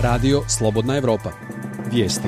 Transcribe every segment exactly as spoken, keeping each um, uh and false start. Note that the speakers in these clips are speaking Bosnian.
Radio Slobodna Evropa. Vijesti.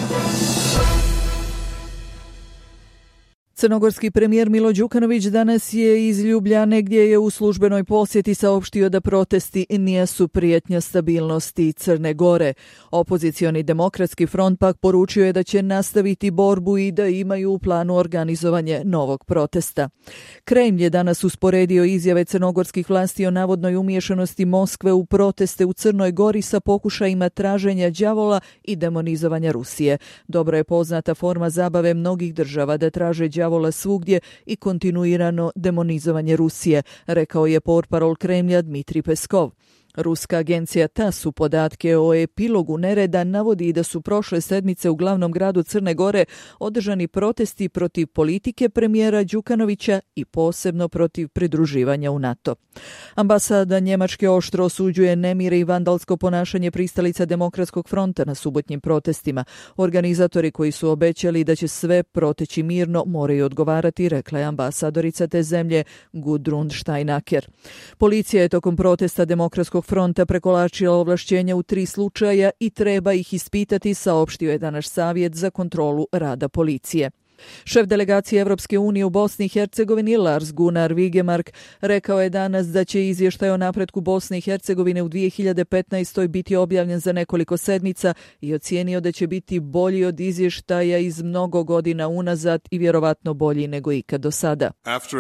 Crnogorski premijer Milo Đukanović danas je iz Ljubljane, gdje je u službenoj posjeti saopštio da protesti nisu prijetnja stabilnosti Crne Gore. Opozicioni demokratski front pak poručio je da će nastaviti borbu i da imaju u planu organizovanje novog protesta. Kremlj je danas usporedio izjave crnogorskih vlasti o navodnoj umiješanosti Moskve u proteste u Crnoj Gori sa pokušajima traženja đavola i demonizovanja Rusije. Dobro je poznata forma zabave mnogih država da traže đavola svugdje i kontinuirano demonizovanje Rusije, rekao je portparol Kremlja Dmitrij Peskov. Ruska agencija TASS u podatke o epilogu nereda navodi da su prošle sedmice u glavnom gradu Crne Gore održani protesti protiv politike premijera Đukanovića i posebno protiv pridruživanja u NATO. Ambasada Njemačke oštro osuđuje nemire i vandalsko ponašanje pristalica Demokratskog fronta na subotnjim protestima. Organizatori koji su obećali da će sve proteći mirno moraju odgovarati, rekla je ambasadorica te zemlje Gudrun Steinaker. Policija je tokom protesta Demokratskog fronta prekolačila ovlašćenja u tri slučaja i treba ih ispitati, saopštio je danas Savjet za kontrolu rada policije. Šef delegacije Evropske unije u Bosni i Hercegovini Lars Gunnar Vigemark rekao je danas da će izvještaj o napretku Bosne i Hercegovine u dvije hiljade petnaestoj biti objavljen za nekoliko sedmica i ocijenio da će biti bolji od izvještaja iz mnogo godina unazad i vjerovatno bolji nego ikad do sada.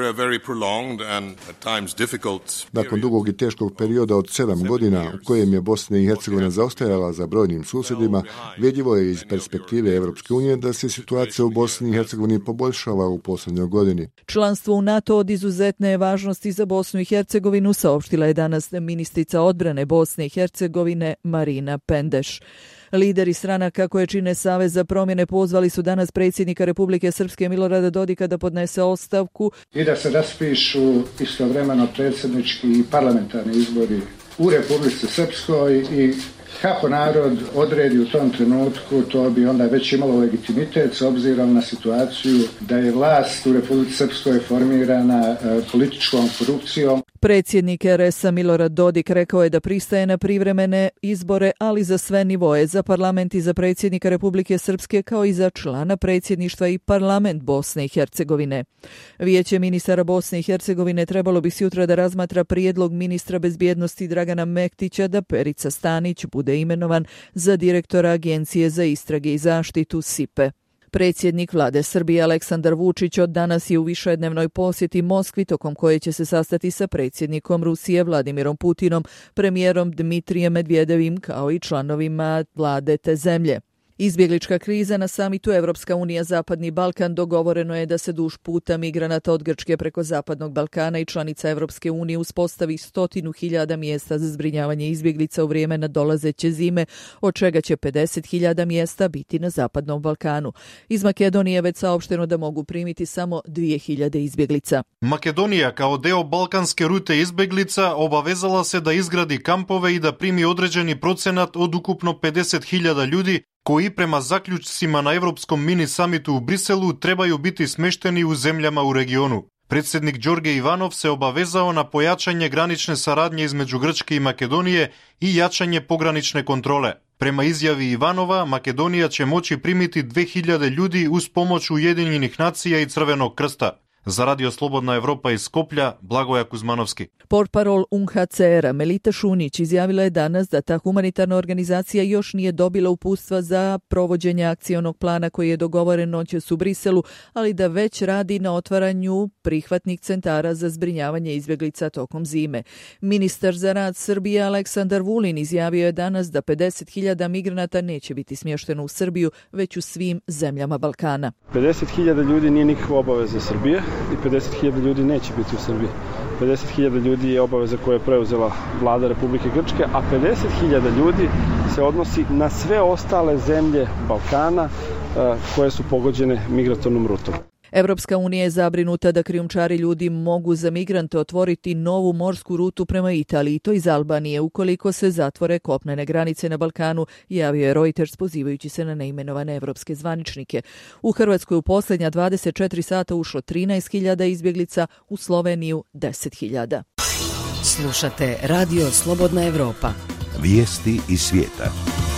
Nakon dugog i teškog perioda od sedam godina u kojem je Bosna i Hercegovina zaostajala za brojnim susjedima, vidljivo je iz perspektive Evropske unije da se situacija u Bosni i Hercegovini poboljšava u posljednjoj godini. Članstvo u NATO od izuzetne je važnosti za Bosnu i Hercegovinu, saopštila je danas ministrica odbrane Bosne i Hercegovine Marina Pendeš. Lideri stranaka koje čine Savez za promjene pozvali su danas predsjednika Republike Srpske Milorada Dodika da podnese ostavku i da se raspišu istovremeno predsjednički i parlamentarni izbori u Republici Srpskoj i kako narod odredi u tom trenutku, to bi onda već imalo legitimitet s obzirom na situaciju da je vlast u Republici Srpskoj formirana e, političkom korupcijom. Predsjednik er es-a Milorad Dodik rekao je da pristaje na privremene izbore, ali za sve nivoje, za parlament i za predsjednika Republike Srpske, kao i za člana predsjedništva i parlament Bosne i Hercegovine. Vijeće ministara Bosne i Hercegovine trebalo bi sutra da razmatra prijedlog ministra bezbjednosti Dragana Mektića da Perica Stanić bude imenovan za direktora Agencije za istrage i zaštitu SIPE. Predsjednik vlade Srbije Aleksandar Vučić od danas je u višednevnoj posjeti Moskvi, tokom koje će se sastati sa predsjednikom Rusije Vladimirom Putinom, premijerom Dmitrijem Medvedevim kao i članovima vlade te zemlje. Izbjeglička kriza na samitu Evropska unija Zapadni Balkan dogovoreno je da se duž puta migranata od Grčke preko Zapadnog Balkana i članica Evropske unije uspostavi stotinu hiljada mjesta za zbrinjavanje izbjeglica u vrijeme nadolazeće zime, od čega će pedeset hiljada mjesta biti na Zapadnom Balkanu. Iz Makedonije je već saopšteno da mogu primiti samo dvije hiljade izbjeglica. Makedonija kao deo balkanske rute izbjeglica obavezala se da izgradi kampove i da primi određeni procenat od ukupno pedeset hiljada ljudi koji prema zaključcima na Evropskom mini samitu u Briselu trebaju biti smešteni u zemljama u regionu. Predsjednik Đorđe Ivanov se obavezao na pojačanje granične saradnje između Grčke i Makedonije i jačanje pogranične kontrole. Prema izjavi Ivanova, Makedonija će moći primiti dvije hiljade ljudi uz pomoć Ujedinjenih nacija i Crvenog krsta. Za Radio Slobodna Evropa iz Skoplja, Blagoja Kuzmanovski. Portparol U N H C R-a Melita Šunić izjavila je danas da ta humanitarna organizacija još nije dobila uputstva za provođenje akcionog plana koji je dogovoren noćas u Briselu, ali da već radi na otvaranju prihvatnih centara za zbrinjavanje izbjeglica tokom zime. Ministar za rad Srbije Aleksandar Vulin izjavio je danas da pedeset hiljada migranata neće biti smješteno u Srbiju, već u svim zemljama Balkana. pedeset hiljada ljudi nije nikakva obaveza Srbije i pedeset hiljada ljudi neće biti u Srbiji. pedeset hiljada ljudi je obaveza koje je preuzela vlada Republike Grčke, a pedeset hiljada ljudi se odnosi na sve ostale zemlje Balkana koje su pogođene migratornom rutom. Evropska unija je zabrinuta da krijumčari ljudi mogu za migrante otvoriti novu morsku rutu prema Italiji, to iz Albanije, ukoliko se zatvore kopnene granice na Balkanu, javio je Reuters pozivajući se na neimenovane evropske zvaničnike. U Hrvatskoj u posljednja dvadeset četiri sata ušlo trinaest hiljada izbjeglica, u Sloveniju deset hiljada. Slušate Radio Slobodna Evropa. Vijesti iz svijeta.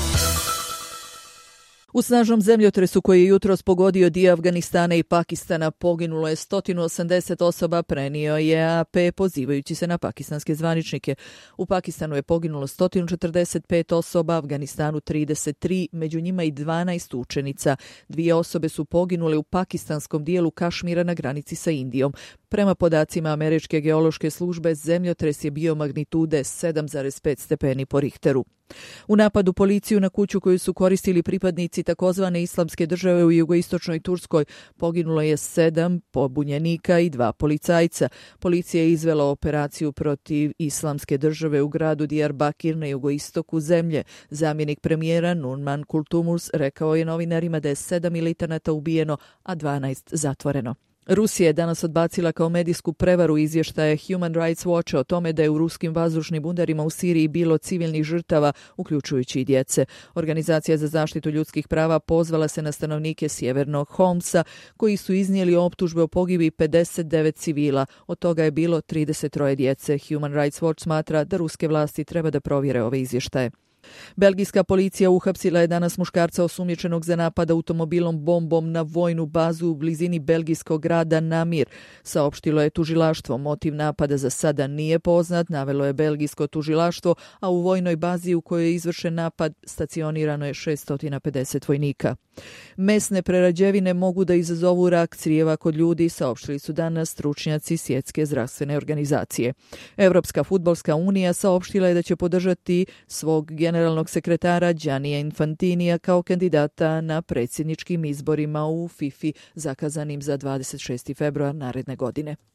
U snažnom zemljotresu koji je jutros pogodio dio Afganistana i Pakistana poginulo je sto osamdeset osoba, prenio je A P pozivajući se na pakistanske zvaničnike. U Pakistanu je poginulo sto četrdeset pet osoba, Afganistanu trideset tri, među njima i dvanaest učenica. Dvije osobe su poginule u pakistanskom dijelu Kašmira na granici sa Indijom. Prema podacima Američke geološke službe, zemljotres je bio magnitude sedam zarez pet stepeni po Richteru. U napadu policiju na kuću koju su koristili pripadnici takozvane islamske države u jugoistočnoj Turskoj poginulo je sedam pobunjenika i dva policajca. Policija je izvela operaciju protiv islamske države u gradu Diyarbakir na jugoistoku zemlje. Zamjenik premijera Nurman Kultumurs rekao je novinarima da je sedam militanata ubijeno, a dvanaest zatvoreno. Rusija je danas odbacila kao medijsku prevaru izvještaje Human Rights Watch o tome da je u ruskim vazdušnim udarima u Siriji bilo civilnih žrtava, uključujući i djece. Organizacija za zaštitu ljudskih prava pozvala se na stanovnike sjevernog Homsa, koji su iznijeli optužbe o pogibi pedeset devet civila, od toga je bilo trideset tri djece. Human Rights Watch smatra da ruske vlasti treba da provjere ove izvještaje. Belgijska policija uhapsila je danas muškarca osumnjičenog za napad automobilom bombom na vojnu bazu u blizini belgijskog grada Namir. Saopštilo je tužilaštvo. Motiv napada za sada nije poznat, navelo je belgijsko tužilaštvo, a u vojnoj bazi u kojoj je izvršen napad stacionirano je šesto pedeset vojnika. Mesne prerađevine mogu da izazovu rak crijeva kod ljudi, saopštili su danas stručnjaci Svjetske zdravstvene organizacije. Evropska fudbalska unija saopštila je da će podržati svog generalnog sekretara Giannija Infantinija kao kandidata na predsjedničkim izborima u FIFA zakazanim za dvadeset šesti februar naredne godine.